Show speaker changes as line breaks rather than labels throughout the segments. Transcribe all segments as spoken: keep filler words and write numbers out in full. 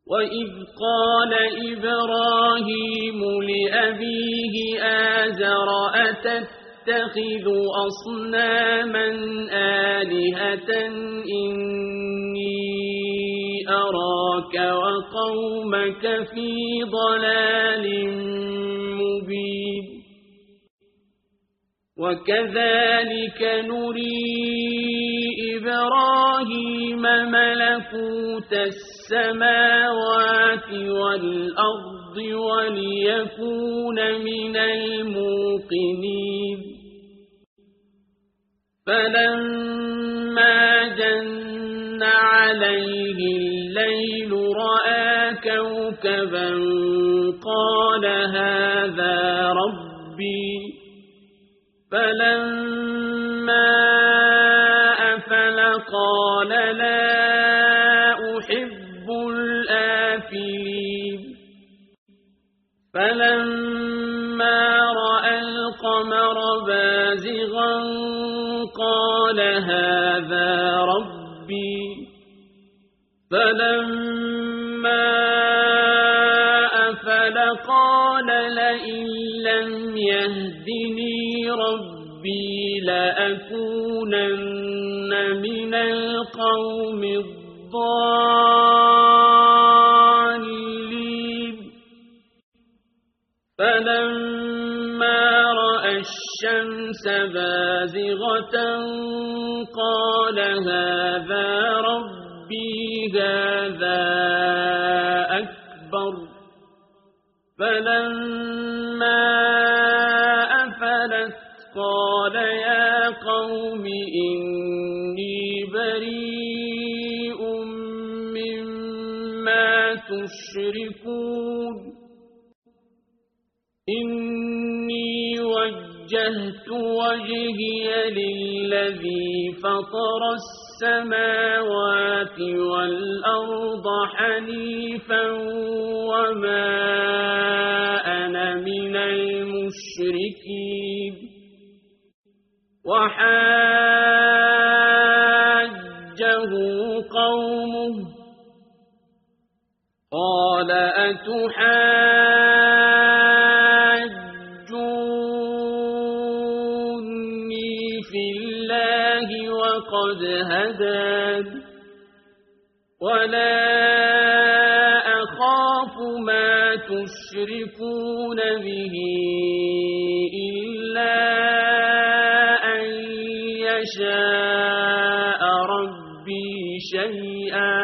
وإذ قال إبراهيم لأبيه آزر أتتخذ أصناما آلهة إني أراك وقومك في ضلال مبين وكذلك نري إبراهيم ملكوت السماوات والأرض وليكون من الموقنين فلما جن عليه الليل رأى كوكبا قال هذا ربي فلما أفل قال لا أحب الآفلين فلما رأى القمر بازغا قال هذا ربي فلما أفل قال لئن لم يهدني ربي لأكونن من القوم الضالين فلما رأى الشمس بازغة قال هذا ربي هذا أكبر فلما أفلت قال يا قوم إني بريء مما تشركون إني وجهت وجهي للذي فطر السماوات والأرض حنيفا وما أنا من المشركين وحاجه قومه قال أتحاجوني في الله وقد هدان ولا أخاف ما تشركون به إلا أن يشاء ربي شيئا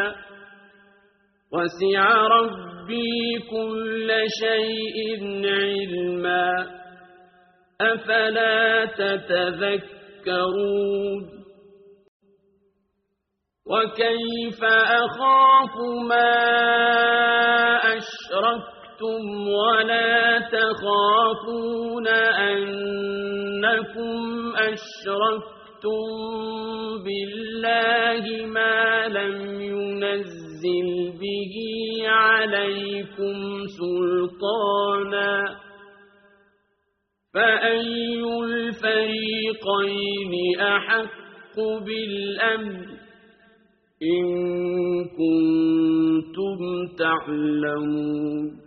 وسع ربي كل شيء علما أفلا تتذكرون وكيف أخاف ما أشركتم ولا تخافون أنكم أشركتم بالله ما لم ينزل به عليكم سلطانا فأي الفريقين أحق بالأمن إن كنتم تعلمون